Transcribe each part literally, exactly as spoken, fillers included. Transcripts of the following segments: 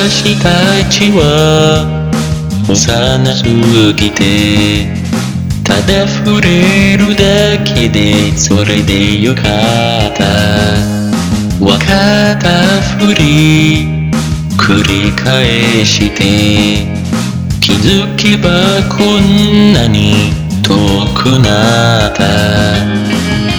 私たちは幼すぎて、ただ触れるだけでそれでよかった。わかったふり繰り返して気づけばこんなに遠くなった。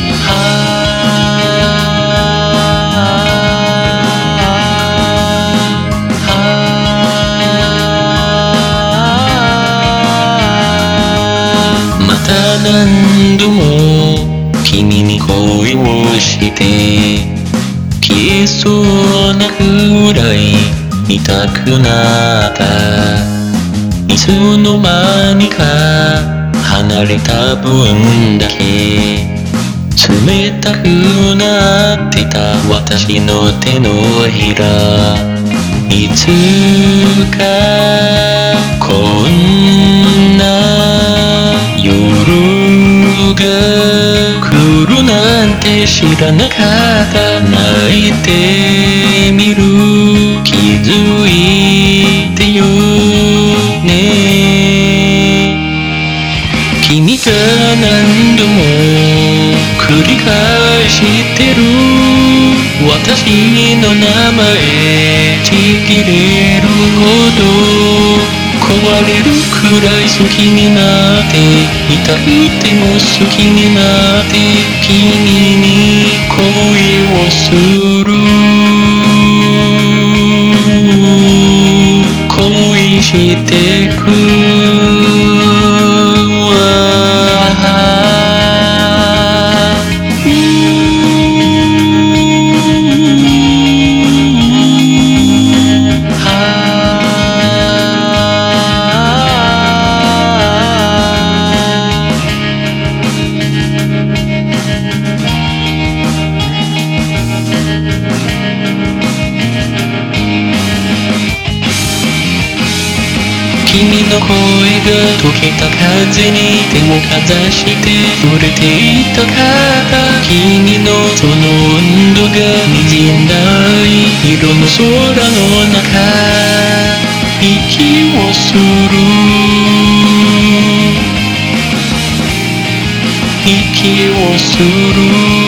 何度も君に恋をして消えそうなくらい痛くなった。いつの間にか離れた分だけ冷たくなってた私の手のひら。いつかこんな夜が来るなんて知らなかった。泣いてみる気づいてよね。君が何度も繰り返してる私の名前ちぎれるほど壊れるくらい好きになって痛くても好きになって君に恋をする。恋してく君の声が溶けた風に手をかざして触れていたかった。君のその温度が滲んだ色の空の中息をする。息をする。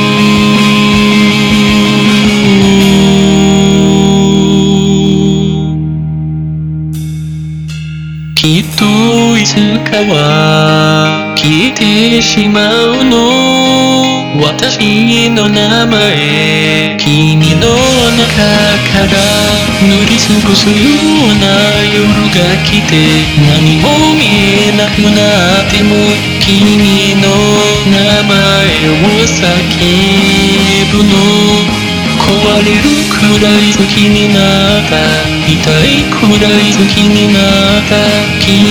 きっといつかは消えてしまうの私の名前。君の中から塗りつぶすような夜が来て何も見えなくなっても君の名前を叫ぶの。壊れるくらい好きになった痛いくらい好きになった君